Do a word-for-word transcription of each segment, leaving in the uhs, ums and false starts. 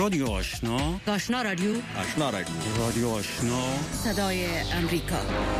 رادیو آشنا، آشنا رادیو، آشنا رادیو، رادیو آشنا، صدای امریکا.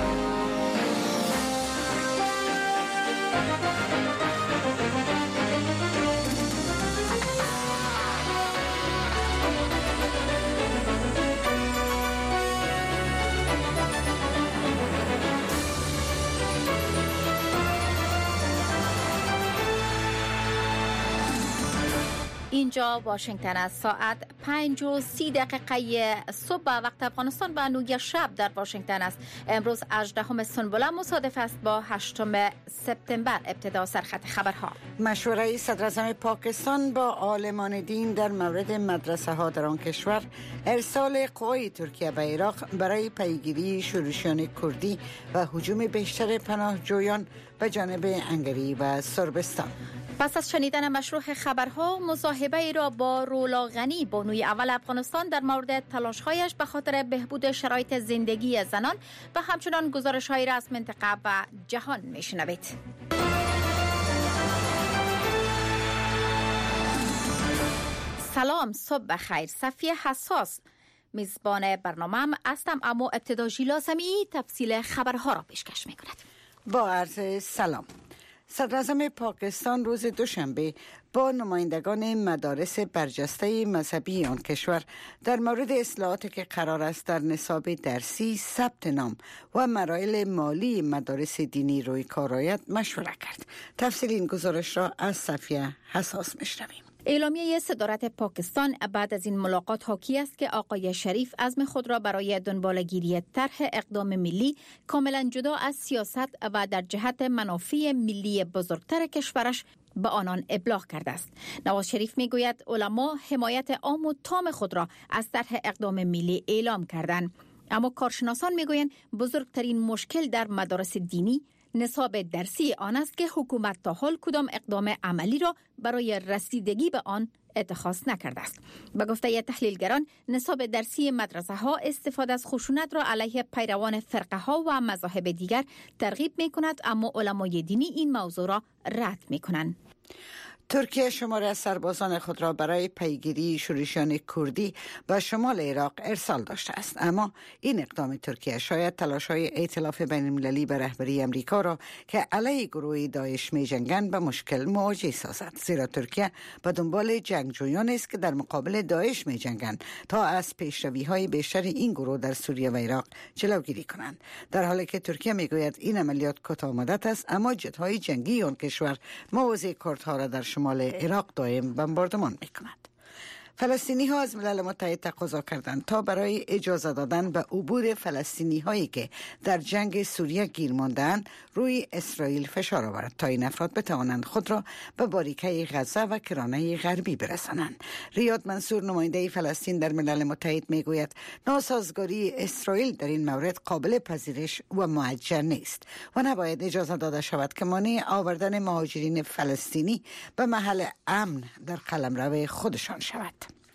اینجا واشنگتن است. ساعت پنج و سی دقیقه صبح وقت افغانستان و نوی شب در واشنگتن است. امروز هجدهم سنبله مصادف است با هشتم سپتامبر. ابتدا سرخط خبرها. مشوره صدراعظم پاکستان با عالمان دین در مورد مدرسه ها در آن کشور، ارسال قوای ترکیه به عراق برای پیگیری شورشیان کردی و هجوم بیشتر پناهجویان به جانب هنگری و صربستان. پس از شنیدن مشروع خبرها، مصاحبه ای را با رولا غنی، بانوی اول افغانستان، در مورد تلاش‌هایش به خاطر بهبود شرایط زندگی زنان و همچنان گزارش‌هایی را از منطقه و جهان میشنوید. سلام، صبح بخیر. صفیه حساس میزبان برنامه هستم، اما ابتدا ژیلا سمیعی تفصیل خبرها را پیشکش می‌کند. با عرض سلام. صدراعظم پاکستان روز دوشنبه با نمایندگان مدارس برجسته مذهبی آن کشور در مورد اصلاحاتی که قرار است در نصاب درسی، ثبت نام و مراحل مالی مدارس دینی روی کار آید مشوره کرد. تفصیل این گزارش را از صفیه حساس میشنویم. اعلامیه صدارت پاکستان بعد از این ملاقات حاکی است که آقای شریف عزم خود را برای دنبالگیری طرح اقدام ملی کاملا جدا از سیاست و در جهت منافع ملی بزرگتر کشورش به آنان ابلاغ کرده است. نواز شریف میگوید علما حمایت عام و تام خود را از طرح اقدام ملی اعلام کردند، اما کارشناسان میگویند بزرگترین مشکل در مدارس دینی نصاب درسی آن است که حکومت تا حال کدام اقدام عملی را برای رسیدگی به آن اتخاذ نکرده است. به گفته تحلیلگران، نصاب درسی مدرسه ها استفاده از خشونت را علیه پیروان فرقه ها و مذاهب دیگر ترغیب می کند، اما علمای دینی این موضوع را رد می کنند. ترکیه شماره از سربازان خود را برای پیگیری شورشیان کردی به شمال عراق ارسال داشته است، اما این اقدام ترکیه شاید تلاش‌های ائتلاف بین‌المللی به رهبری امریکا را که علیه گروه داعش می‌جنگند به مشکل مواجه سازد، زیرا ترکیه به دنبال جنگجویانی است که در مقابل داعش می‌جنگند تا از پیشروی‌های بیشتر این گروه در سوریه و عراق جلوگیری کنند. در حالی که ترکیه می‌گوید این عملیات کوتاه مدت است، اما جت‌های جنگی آن کشور مواضع کردها را در شمال عراق دائم بمباردمان می‌کند. فلسطینی ها از ملل متحد تقاضا کردند تا برای اجازه دادن به عبور فلسطینی هایی که در جنگ سوریه گیر مانده‌اند روی اسرائیل فشار آورد تا این افراد بتوانند خود را به باریکه غزه و کرانه غربی برسانند. ریاد منصور، نماینده فلسطین در ملل متحد، میگوید ناسازگاری اسرائیل در این مورد قابل پذیرش و معجل نیست و نباید اجازه داده شود که مانع آوردن مهاجرین فلسطینی به محل امن در قلمرو خودشان شود.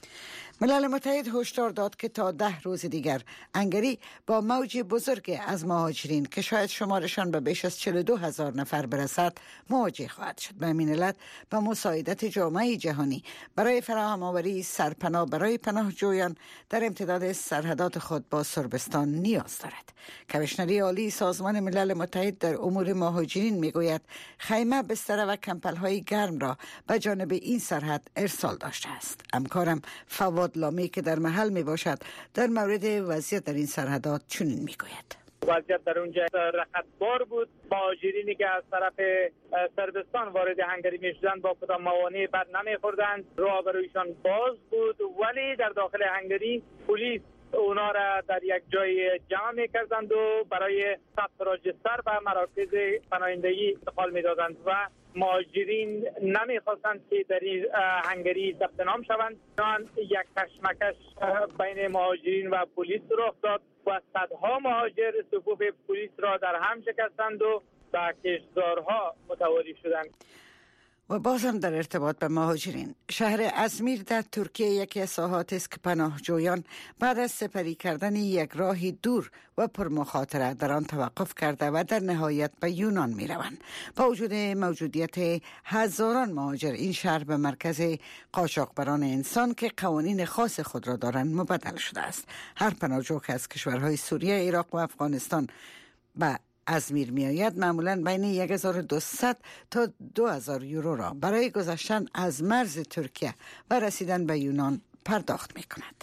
ملل متحد هشدار داد که تا ده روز دیگر هنگری با موج بزرگ از مهاجرین که شاید شمارشان به بیش از چهل و دو هزار نفر برسد مواجه خواهد شد. به همین علت به مساعدت جامعه جهانی برای فراهم آوری سرپناه برای پناهجویان در امتداد سرحدات خود با صربستان نیاز دارد. کمیشنری عالی سازمان ملل متحد در امور مهاجرین میگوید خیمه، بستر و کمپل‌های گرم را به جانب این سرحد ارسال داشته است. همکارم فواد لامی که در محل می باشد در مورد وضعیت در این سرحدات چنین می گوید. وضعیت در اونجا رقتبار بود. مهاجرینی که از طرف صربستان وارد هنگری می شدند با کدام موانعی بر نمی خوردند، راه برایشان باز بود، ولی در داخل هنگری پلیس اونا را در یک جای جمع می کردند و برای ثبت راجستر و مراکز پناهندگی انتقال می دادند و مهاجرین نمیخواستند که در این هنگری ثبت نام شوند. یک کشمکش بین مهاجرین و پلیس رخ داد و صدها مهاجر صفوف پلیس را در هم شکستند و به کشتزارها متواری شدند. و بازم در ارتباط به مهاجرین، شهر ازمیر در ترکیه یکی از ساحات است که پناهجویان بعد از سپری کردن یک راهی دور و پرمخاطره در آن توقف کرده و در نهایت به یونان می روند. با وجود موجودیت هزاران مهاجر، این شهر به مرکز قاچاقبران انسان که قوانین خاص خود را دارند مبدل شده است. هر پناهجو که از کشورهای سوریه، عراق و افغانستان به ازمیر می آید معمولاً بین هزار و دویست تا دو هزار یورو را برای گذشتن از مرز ترکیه و رسیدن به یونان پرداخت می کند.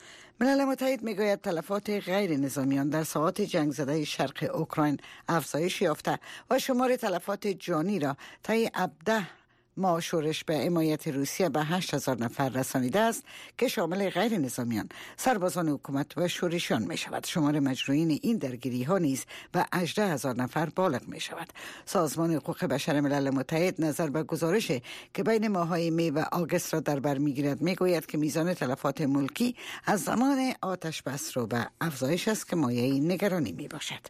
ملل متحد می گوید تلفات غیر نظامیان در ساحات جنگ زده شرق اوکراین افزایش یافته و شمار تلفات جانی را طی هفده ما شورش به حمایت روسیه به هشت هزار نفر رسانیده است که شامل غیر نظامیان، سربازان حکومت و شورشیان می شود. شمار مجروحین این درگیری ها نیز به هجده هزار نفر بالغ می شود. سازمان حقوق بشر ملل متحد نظر به گزارش که بین ماه‌های می و آگوست را در بر می گیرد می گوید که میزان تلفات ملکی از زمان آتش بس رو به افزایش است که مایه نگرانی می باشد.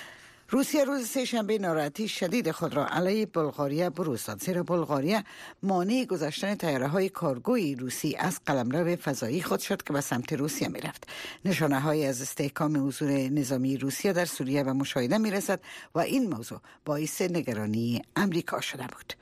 روسیه روز سه‌شنبه ناراحتی شدید خود را علیه بلغاریه بروز داد، زیرا بلغاریه مانع گذشتن طیاره‌های کارگوی روسی از قلمرو فضایی خود شد که به سمت روسیه می‌رفت. نشانه‌هایی از استحکام حضور نظامی روسیه در سوریه به مشاهده می‌رسد و این موضوع باعث نگرانی امریکا شده بود.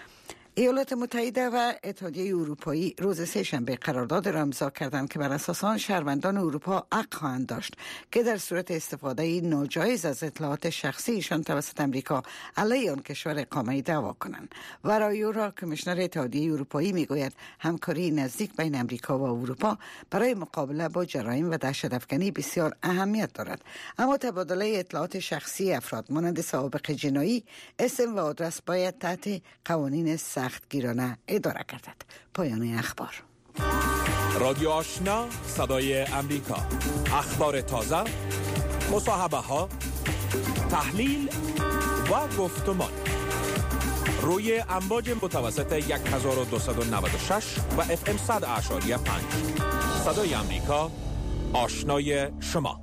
ایالات متحده و اتحادیه اروپایی روز سه‌شنبه قرارداد را امضا کردند که بر اساس آن شهروندان اروپا حق خواهند داشت که در صورت استفاده ناجایز از اطلاعات شخصی ایشان توسط امریکا علیه آن کشور اقامه دعوا کنند. ورای او را کمیشنر اتحادیه اروپایی میگوید همکاری نزدیک بین امریکا و اروپا برای مقابله با جرایم و دهشت‌افکنی بسیار اهمیت دارد، اما تبادله اطلاعات شخصی افراد مانند سوابق جنایی، اسم و آدرس باید تحت قوانین سختگیرانه اداره گردد. پایان اخبار. رادیو آشنا، صدای امریکا. اخبار تازه، مصاحبه ها، تحلیل و گفتمان روی امواج متوسط هزار و دویست و نود و شش و اف ام صد اعشاری پنج. صدای امریکا، آشنای شما.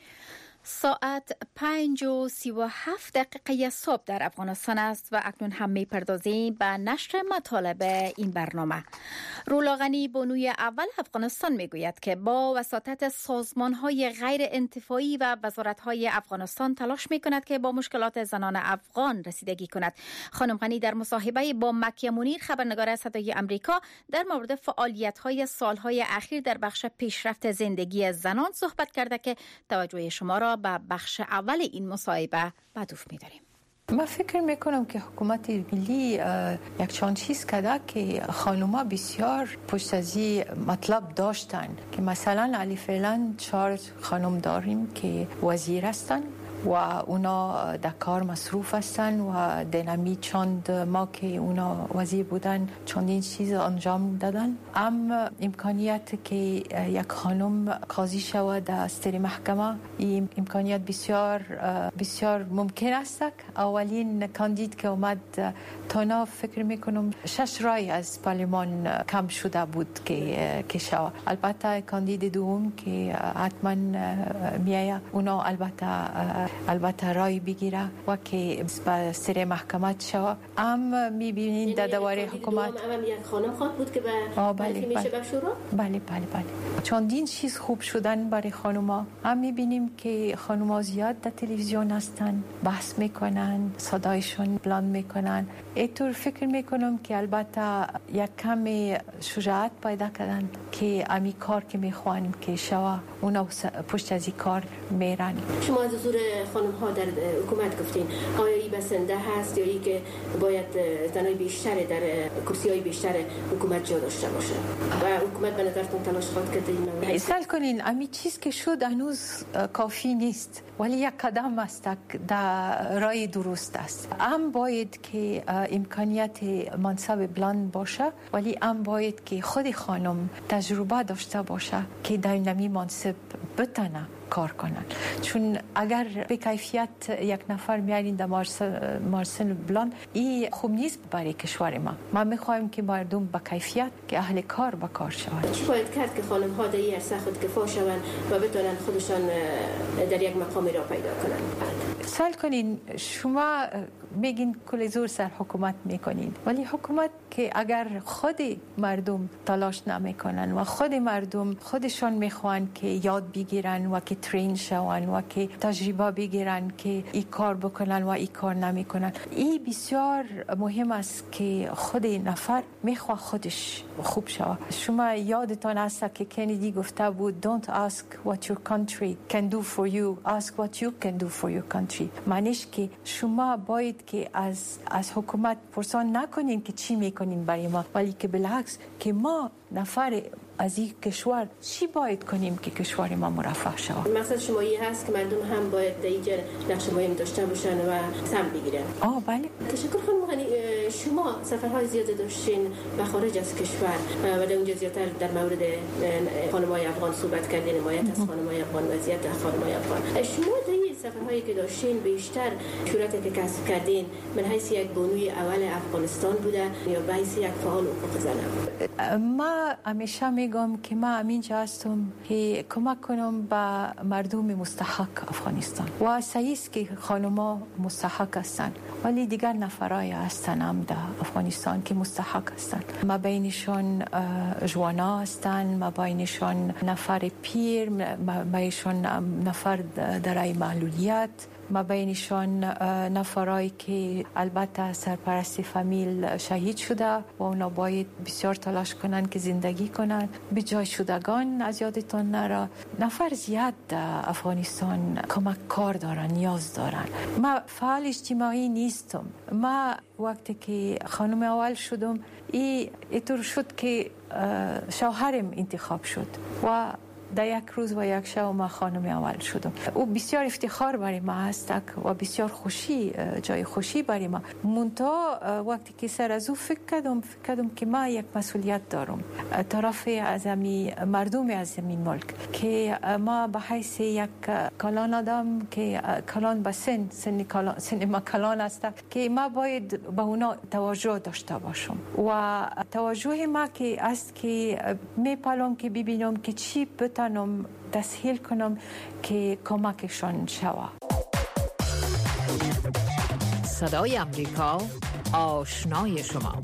ساعت پنج و سی و هفت دقیقه صبح در افغانستان است و اکنون هم می‌پردازیم به نشر مطالب این برنامه. رولا غنی بانوی اول افغانستان میگوید که با وساطت سازمان‌های غیر انتفاعی و وزارت‌های افغانستان تلاش می‌کند که با مشکلات زنان افغان رسیدگی کند. خانم غنی در مصاحبه با مکیه منیر خبرنگار صدای امریکا در مورد فعالیت‌های سال‌های اخیر در بخش پیشرفت زندگی زنان صحبت کرده که توجه شما را به بخش اول این مصاحبه مدعو می‌داریم. من فکر میکنم که حکومت ملی یک چند چیز کرده که خانوما بسیار پشت از این مطلب داشتن که مثلا علی فعلا چهار خانم داریم که وزیر هستن و اونا در کار مصروف هستن و دنمی چند ما که اونا وزیر بودن چندین چیز انجام دادن. ام امکانیت که یک خانم قاضی شود در ستری محکمه، این امکانیت بسیار بسیار ممکن است. اولین کاندید که اومد تانا فکر میکنم شش رای از پارلمان کم شده بود که که شود. البته کاندید دوم که حتما میایه اونا البته البته رای بگیره و که به سر محکمه شود. ام میبینین در دواره حکومت هم یک خانم خواهد بود که به بله میشه به شورا. بله بله بله چندین چیز خوب شدن برای خانوما. هم میبینیم که خانوما زیاد در تلویزیون هستن، بحث میکنن، صدایشون بلند میکنن. اینطور فکر میکنم که البته یک کم شجاعت پیدا کردن که امی کار که میخوان که شوا اونا پشت از این کار میرن. شما از حضور خانم ها در حکومت گفتین، آیا این بسنده هست یا ای که باید زنای بیشتر در کرسی های بیشتر حکومت جا داشته باشه و حکومت به نظرتون تلاش خواهد کرد این اصل کنین امی چیز که شد هنوز کافی نیست ولی یک قدم است در راه درست است. هم باید که امکانیت منصب بلند باشه ولی هم باید که خود خانم تجربه داشته باشه که در نمی منصب بتنه کار کنن. چون اگر به کیفیت یک نفر میارین در مارسل بلان، این خوب نیست برای کشور ما. ما میخوایم که مردم با کیفیت که اهل کار با کار شوند. چی باید کرد که خانم ها در این عرصه خود کفا شوند و بتونن خودشان در یک مقامی را پیدا کنن؟ سوال کنین، شما میگین کل زور سر حکومت میکنین، ولی حکومت که اگر خود مردم تلاش نمیکنن و خود مردم خودشان میخوان که یاد بگیرن و که ترین شون و که تجربه بگیرن که این کار بکنن و این کار نمیکنن، این بسیار مهم است که خود نفر میخواد خودش خوب شود. شما یادتان هست که کندی گفته بود don't ask what your country can do for you, ask what you can do for your country. معنیش که شما باید که از از حکومت پرسان نکنین که چی میکنین برای ما، ولی که بالعکس که ما نفر از این کشور چی باید کنیم که کشور ما مرفه شود. مقصد شما این هست که مردم هم باید در اینجا نقش مهم داشته باشن و سهم بگیرن. آه بله. تشکر خانم غنی. شما سفرهای زیاد داشتین به خارج از کشور و در اونجا زیادتر در مورد خانم‌های افغان صحبت کردین، حمایت از خانم‌های افغان، وضعیت خانم‌های افغان. شما در این سفرهایی که داشتین بیشتر شهرتی که کسب کردین من حیث یک بانوی اول افغانستان بوده یا به حیث یک فعال حقوق زن؟ ما همیشه میگم که ما همینجا هستم که کمک کنم به مردم مستحق افغانستان و سعیست که خانم‌ها مستحق هستن، ولی دیگر نفرای هستن هم در افغانستان که مستحق هستن. ما بینشون جوانا هستن، ما بینشون نفر پیر، ما بینشون نفر درای معلولیت، ما بینشان نفرایی که البته سرپرستی فامیل شهید شده و اونا باید بسیار تلاش کنن که زندگی کنن. به جای شدگان از یادتان نره نفر زیاد افغانستان کمک کار دارن، نیاز دارن. ما فعال اجتماعی نیستم. ما وقتی که خانم اول شدم ای اینطور شد که شوهرم انتخاب شد و در یک روز و یک شب ما خانم اول شدم. او بسیار افتخار برای ما است و بسیار خوشی، جای خوشی برای ما. منتها وقتی که سر از او فکر کردم فکر کردم که ما یک مسئولیت دارم طرف از امی مردم از این ملک، که ما به حیث یک کلان آدم که کلان به سن سن, کلان، سن ما کلان است که ما باید به اونا توجه داشته باشم و توجه ما که است که میپالم که ببینم که چی بتونم تسهیل کنم که کمکشان شود. صدای امریکا، آشنای شما.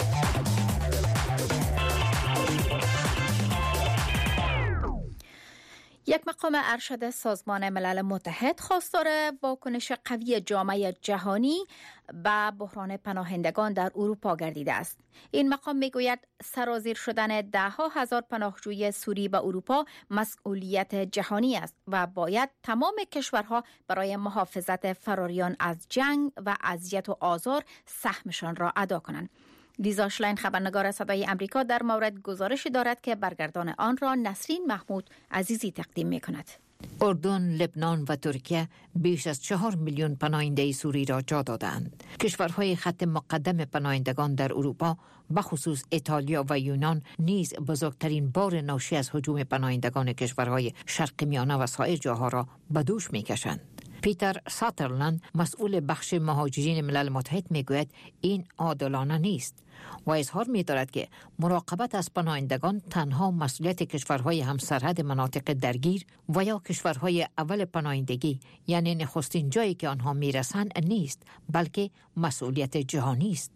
یک مقام ارشد سازمان ملل متحد خواستار واکنش قوی جامعه جهانی به بحران پناهندگان در اروپا گردیده است. این مقام میگوید سرازیر شدن ده ها هزار پناهجوی سوری به اروپا مسئولیت جهانی است و باید تمام کشورها برای محافظت فراریان از جنگ و اذیت و آزار سهمشان را ادا کنند. لیزا شلاین خبرنگار صدای امریکا در مورد گزارشی دارد که برگردان آن را نسرین محمود عزیزی تقدیم می کند. اردن، لبنان و ترکیه بیش از چهار میلیون پناهنده سوری را جا دادند. کشورهای خط مقدم پناهندگان در اروپا بخصوص ایتالیا و یونان نیز بزرگترین بار ناشی از هجوم پناهندگان کشورهای شرق میانه و سایر جاها را به دوش می‌کشند. پیتر ساترلند مسئول بخش مهاجرین ملل متحد میگوید این عادلانه نیست و اظهار می‌دارد که مراقبت از پناهندگان تنها مسئولیت کشورهای همسرحد مناطق درگیر و یا کشورهای اول پناهندگی یعنی نخستین جایی که آنها میرسند نیست، بلکه مسئولیت جهانی است.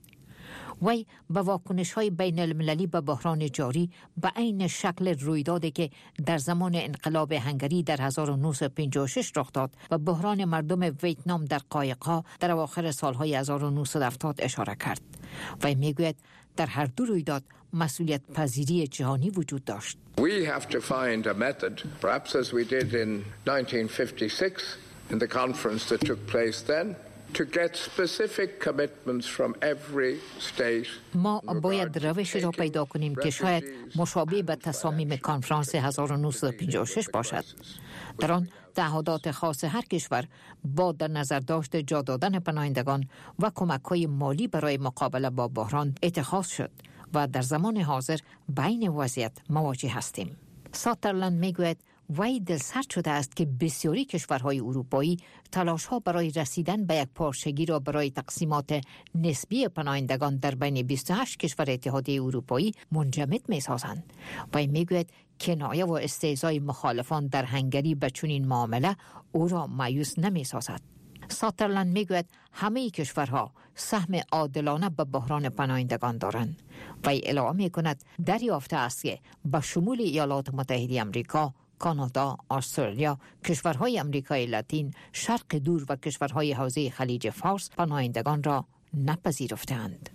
وی به واکنش‌های بین المللی به بحران جاری به عین شکل رویدادی که در زمان انقلاب هنگری در هزار و نهصد و پنجاه و شش رخ داد و بحران مردم ویتنام در قایق‌ها در اواخر سالهای هزار و نهصد و هفتاد اشاره کرد. وی میگوید در هر دو رویداد مسئولیت پذیری جهانی وجود داشت. We have to find a method, perhaps as we did in nineteen fifty-six in the conference that took place then, to get specific commitments from every state. ما باید روشی را پیدا کنیم که شاید مشابه به تصامیم کنفرانس هزار و نهصد و پنجاه و شش باشد. در آن تعهدات خاص هر کشور با در نظر داشت جا دادن پناهندگان و کمک‌های مالی برای مقابله با بحران اتخاذ شد و در زمان حاضر بین وضعیت مواجه هستیم. ساترلند میگوید وی دلسرد شده است که بسیاری کشورهای اروپایی تلاش‌ها برای رسیدن به یک پارچگی را برای تقسیمات نسبی پناهندگان در بین بیست و هشت کشور اتحادیه اروپایی منجمد می‌سازند. وی میگوید کنایه و استهزای مخالفان در هنگری به چنین معامله او را مایوس نمی‌سازد. ساترلند میگوید همه کشورها سهم عادلانه به بحران پناهندگان دارند. وی اعلام میکند دریافته است که به شمول ایالات متحده آمریکا، کانادا، استرالیا، کشورهای آمریکای لاتین، شرق دور و کشورهای حوزه خلیج فارس پناهندگان را نپذیرفتند.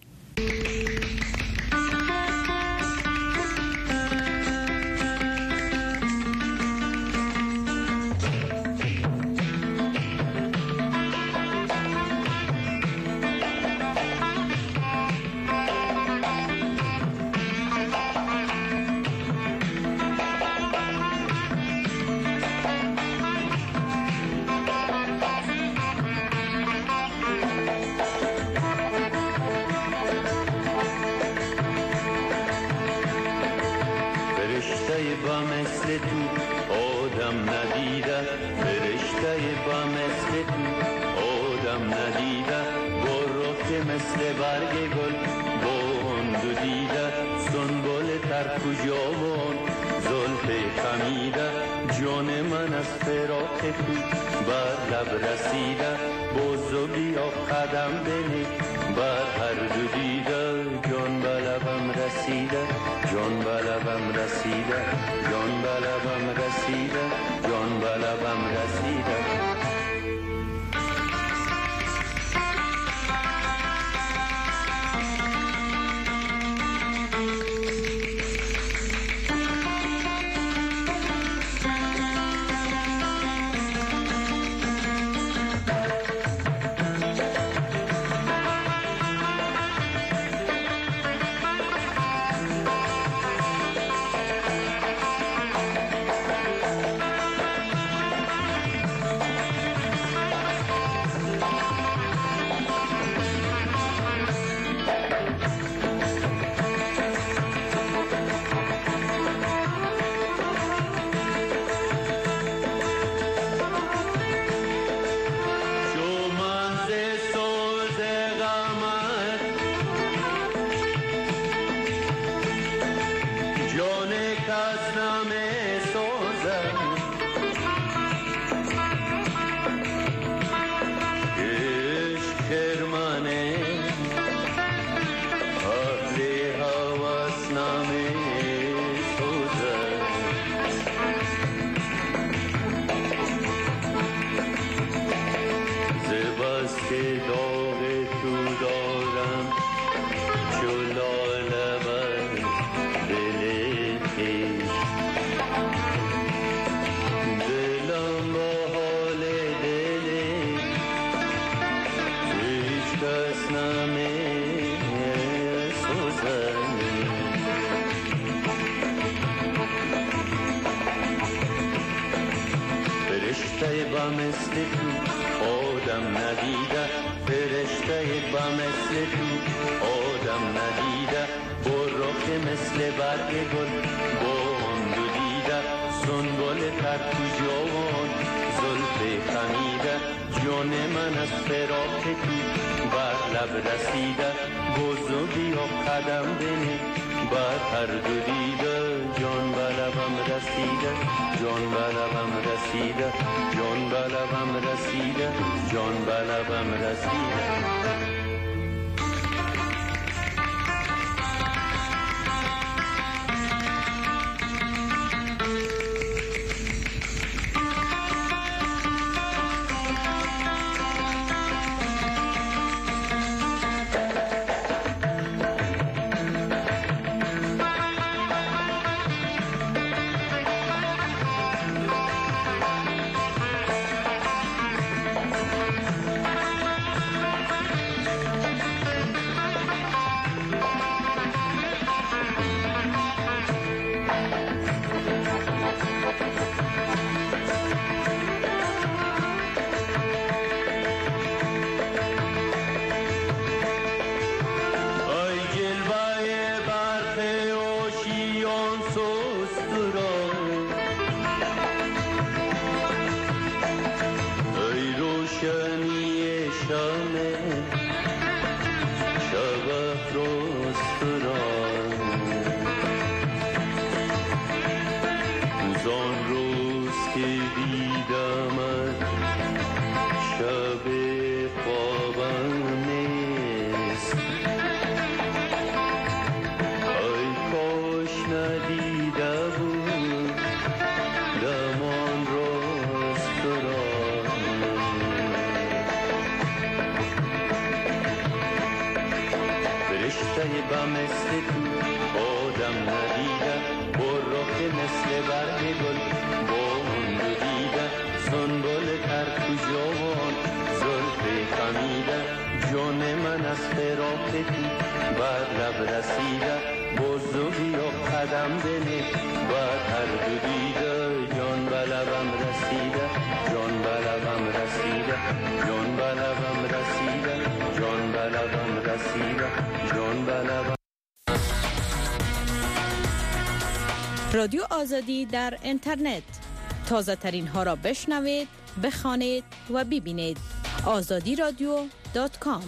تو بعد لب رسیده بزرگی و قدم بنه بعد هر دو دیده جان به لبم رسیده جان به لبم رسیده جان به لبم رسیده جان به لبم رسیده جان به لبم. رادیو آزادی در اینترنت، تازه ترین ها را بشنوید، بخوانید و ببینید. آزادی رادیو دات کام.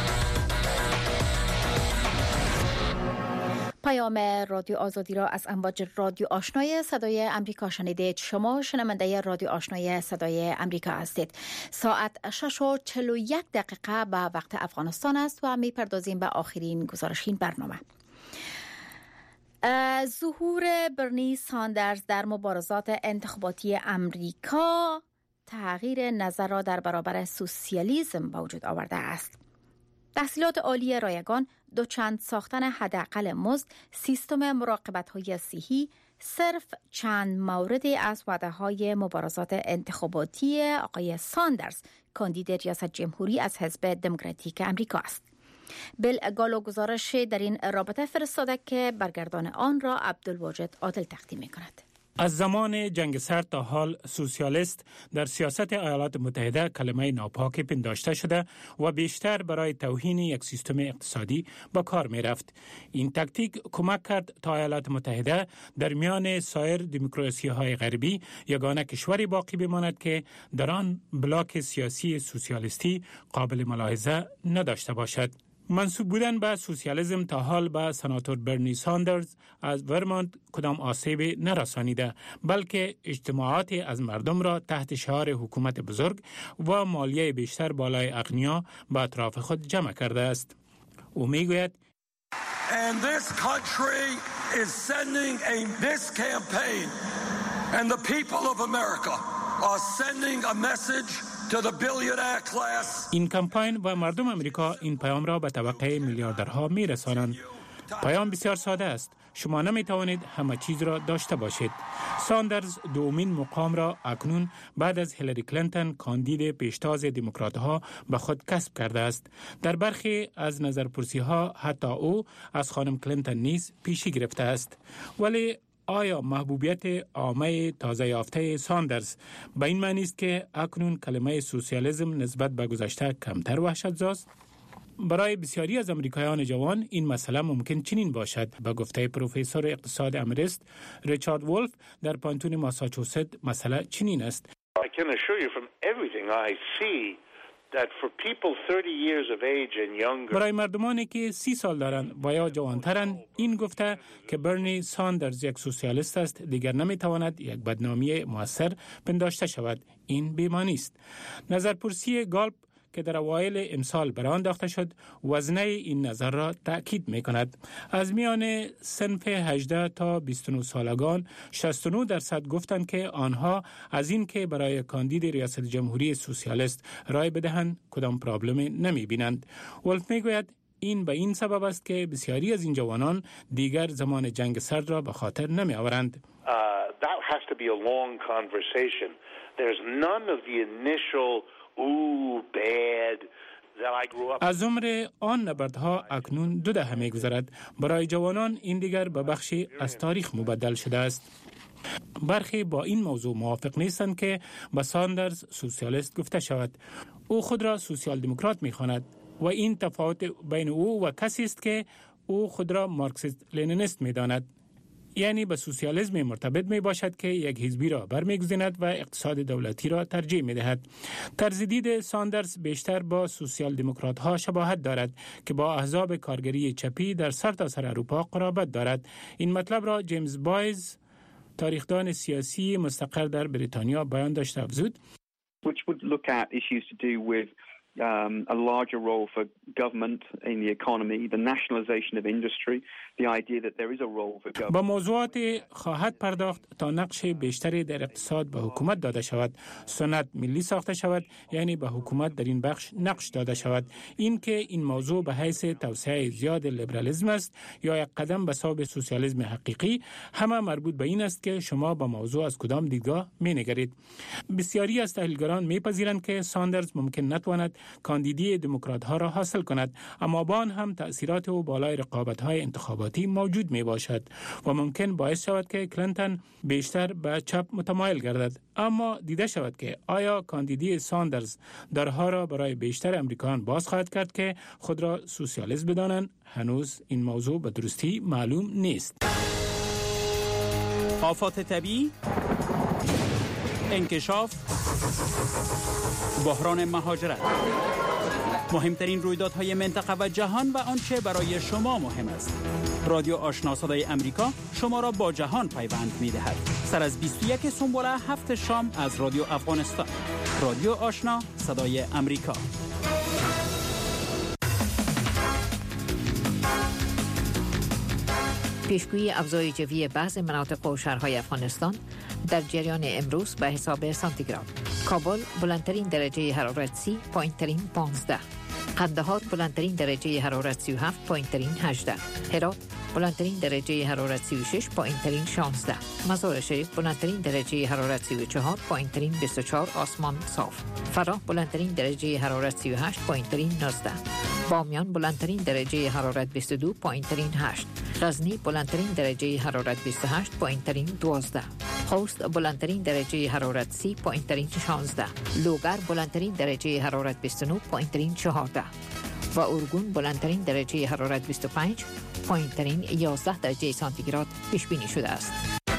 پیام رادیو آزادی را از امواج رادیو آشنای صدای امریکا شنیدید. شما شنونده رادیو آشنای صدای امریکا هستید. ساعت شش و چهل و یک دقیقه به وقت افغانستان است و می پردازیم به آخرین گزارش این برنامه. ظهور برنی ساندرز در مبارزات انتخاباتی امریکا تغییر نظر را در برابر سوسیالیسم به وجود آورده است. تحصیلات عالی رایگان، دوچند ساختن حداقل مزد، سیستم مراقبت‌های صحی، صرف چند موردی از وعده‌های مبارزات انتخاباتی آقای ساندرز، کاندید ریاست جمهوری از حزب دموکراتیک امریکا است. بیل گالو گزارش در این رابطه فرستاده که برگردان آن را عبدالواجد عادل تقدیم می‌کند. از زمان جنگ سرد تا حال سوسیالیست در سیاست ایالات متحده کلمه ناپاکی پنداشته شده و بیشتر برای توهین یک سیستم اقتصادی با کار می رفت. این تاکتیک کمک کرد تا ایالات متحده در میان سایر دموکراسی های غربی یگانه کشوری باقی بماند که در آن بلاک سیاسی سوسیالیستی قابل ملاحظه نداشته باشد. منسوب بودن به سوسیالیسم تا حال به سناتور برنی ساندرز از ورمونت کدام آسیب نرسانیده، بلکه اجتماعات از مردم را تحت شعار حکومت بزرگ و مالیه بیشتر بالای اغنیا به اطراف خود جمع کرده است. او میگوید And this country is sending a this campaign and the people of America are sending a message این کمپاین و مردم امریکا این پیام را به طبقه میلیاردرها می رسانند. پیام بسیار ساده است. شما نمی توانید همه چیز را داشته باشید. ساندرز دومین مقام را اکنون بعد از هیلاری کلینتون کاندید پیشتاز دموکرات‌ها به خود کسب کرده است. در برخی از نظرپرسی‌ها حتی او از خانم کلینتون نیز پیشی گرفته است. ولی آیا محبوبیت عامه تازه یافته ساندرز به این معنی است که اکنون کلمه سوسیالیسم نسبت به گذشته کمتر وحشت‌زاست؟ برای بسیاری از امریکایان جوان این مسئله ممکن چنین باشد. به گفته پروفسور اقتصاد امریست ریچارد ولف در پانتون ماساچوست مسئله چنین است. I can assure you from everything I see that for people thirty years of age and younger. برای مردمانی که سی سال دارند و یا جوانترند این گفته که برنی ساندرز یک سوسیالیست است دیگر نمیتواند یک بدنامی موثر پنداشته شود. این بی‌معنی است. نظرپرسی گالپ که در اوایل امسال برآن انداخته شد وزنه این نظر را تأکید می کند. از میان صنف هجده تا بیست و نه سالگان شصت و نه درصد گفتند که آنها از این که برای کاندید ریاست جمهوری سوسیالیست رای بدهند کدام پرابلمی نمی بینند. ولف می گوید این به این سبب است که بسیاری از این جوانان دیگر زمان جنگ سرد را به خاطر نمی آورند. Uh, that has to be a long conversation. There's none of the initial Ooh, bad. از عمر آن نبردها اکنون دو دهه می گذرد. برای جوانان این دیگر به بخشی از تاریخ مبدل شده است. برخی با این موضوع موافق نیستند که به ساندرز سوسیالیست گفته شود. او خود را سوسیال دموکرات می خواند و این تفاوت بین او و کسی است که او خود را مارکسیست لنینیست می داند. یعنی به سوسیالیسم مرتبط می باشد که یک حزبی را برمیگزیند و اقتصاد دولتی را ترجیح می دهد. طرز دید ساندرز بیشتر با سوسیال دموکرات ها شباهت دارد که با احزاب کارگری چپی در سرتاسر اروپا قرابت دارد. این مطلب را جیمز بایز تاریخدان سیاسی مستقر در بریتانیا بیان داشته افزود. Which would look at issues to do with Um, a larger role for government in the economy, the nationalization of industry, the idea that there is a role for government. با موضوعات خواهد پرداخت تا نقش بیشتری در اقتصاد به حکومت داده شود، سنت ملی ساخته شود، یعنی به حکومت در این بخش نقش داده شود. این که این موضوع به حیث توسعه زیاد لیبرالیسم است یا یک قدم به سمت سوسیالیسم حقیقی، همه مربوط به این است که شما با موضوع از کدام دیدگاه می‌نگرید. بسیاری از تحلیلگران می‌پذیرند که ساندرز ممکن نتواند کاندیدی دموکرات ها را حاصل کند، اما با آن هم تأثیرات و بالای رقابت های انتخاباتی موجود می باشد و ممکن باعث شود که کلینتون بیشتر به چپ متمایل گردد. اما دیده شود که آیا کاندیدی ساندرز درها را برای بیشتر امریکایان باز خواهد کرد که خود را سوسیالیست بدانند؟ هنوز این موضوع به درستی معلوم نیست. آفات طبیعی، انکشاف، بحران مهاجرت، مهمترین رویدادهای منطقه و جهان و آنچه برای شما مهم است. رادیو آشنا صدای امریکا شما را با جهان پیوند می‌دهد. سر از بیست و یک سنبوله هفت شام از رادیو افغانستان. رادیو آشنا صدای امریکا. پیشگویی افزایش جوی بعض مناطق و شهرهای افغانستان در جریان امروز به حساب سانتیگراد. کابل بلندترین درجه حرارت سی، پایینترین پانزده. قندهار بلندترین درجه حرارت سی و هفت، پایینترین هجده. هرات بلندترین درجه حرارت سی و شش، پایینترین شانزده. مزار شریف بلندترین درجه حرارت سی و چهار، پایینترین بیست و چهار. آسمان صاف. فراه بلندترین درجه حرارت سی و هشت، پایینترین نوزده. بامیان بلندترین درجه حرارت بیست و دو، پایینترین هشت. غزنی بلندترین درجه حرارت بیست و هشت، پایینترین دوازده. خوست بلندترین درجه حرارت سی، پایینترین شانزده. لوگر بلندترین درجه حرارت بیست و نه، پایینترین چهارده. و اورگون بلندترین درجه حرارت بیست و پنج، پایینترین یازده درجه سانتیگراد پیش بینی شده است.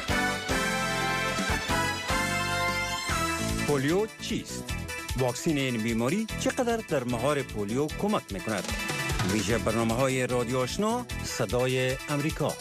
پولیو چیست؟ واکسین این بیماری چقدر در مهار پولیو کمک میکند؟ ویژه برنامه‌های رادیو آشنا صدای امریکا.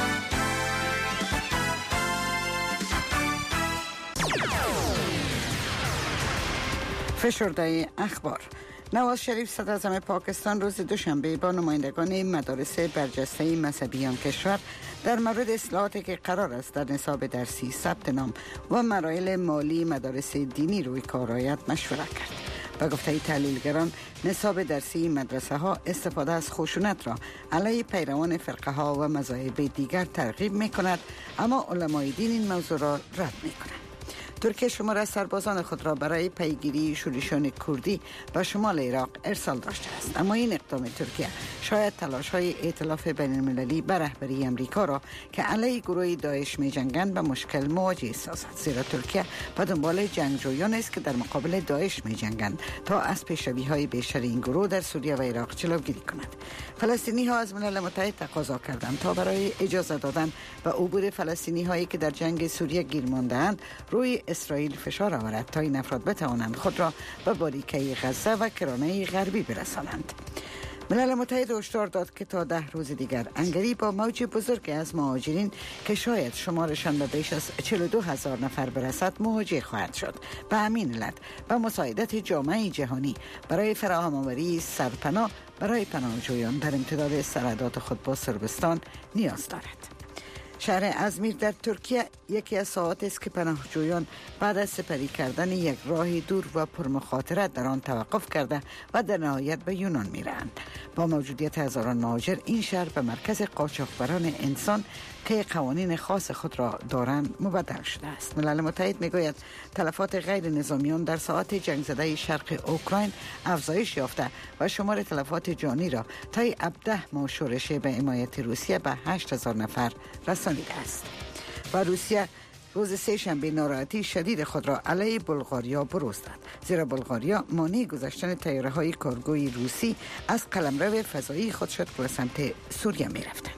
فشرده اخبار. نواز شریف صدراعظم پاکستان روز دوشنبه با نمایندگان مدارس برجسته مذهبیان کشور در مورد اصلاحاتی که قرار است در نصاب درسی، ثبت نام و مراحل مالی مدارس دینی روی کار آید مشورت کرد. با گفته تحلیلگران، نصاب درسی مدرسه ها استفاده از خشونت را علیه پیروان فرقه ها و مذاهب دیگر ترغیب می کند، اما علمای دین این موضوع را رد می کنند. ترکیه شمار از سربازان خود را برای پیگیری شورشیان کردی به شمال عراق ارسال داشته است، اما این اقدام ترکیه شاید تلاش های ائتلاف بین المللی به رهبری امریکا را که علیه گروه داعش می جنگند به مشکل مواجه سازد، زیرا ترکیه به دنبال جنگجویان است که در مقابل داعش می جنگند تا از پیشروی های بیشتر این گروه در سوریه و عراق جلوگیری کند. فلسطینی ها از ملل متحد تقاضا کردند تا برای اجازه دادن به عبور فلسطینی هایی که در جنگ سوریه گیر مانده‌اند روی اسرائیل فشار آورد تا این افراد بتوانند خود را به باریکه غزه و کرانه غربی برسانند. ملل متحد هشدار داد که تا ده روز دیگر انگاری با موج بزرگ از مهاجرین که شاید شمارشان به بیش از چهل و دو هزار نفر برسد مواجه خواهد شد. به همین علت به مساعدت جامعه جهانی برای فراهم آوری سرپناه برای پناهجویان در امتداد سرحدات خود با صربستان نیاز دارد. شهر ازمیر در ترکیه یکی از ساعات است که پناهجویان بعد از سپری کردن یک راه دور و پرمخاطره در آن توقف کرده و در نهایت به یونان می‌روند. با موجودیت هزاران مهاجر این شهر به مرکز قاچاقبران انسان که قوانین خاص خود را دارند مبدل شده است. ملل متحد میگوید تلفات غیر نظامیان در ساعات جنگ زده شرق اوکراین افزایش یافته و شمار تلفات جانی را تا هفده ماه شورش به حمایت روسیه به هشت هزار نفر رسانیده است. و روسیه روز سه شنبه ناراحتی شدید خود را علیه بلغاریا بروز داد، زیرا بلغاریا مانع گذاشتن طیاره‌های کارگوی روسی از قلمرو فضایی خود شد که به سمت سوریه می رفتند.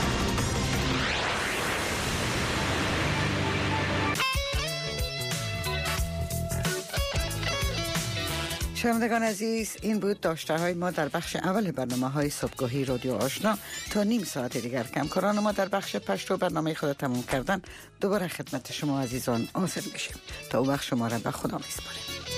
شنوندگان عزیز، این بود داشته های ما در بخش اول برنامه های صبحگاهی رادیو آشنا. تا نیم ساعت دیگر کمکاران ما در بخش پشتو برنامه خود تمام کردن دوباره خدمت شما عزیزان حاضر میشیم. تا اون وقت شما را به خدا میسپاریم.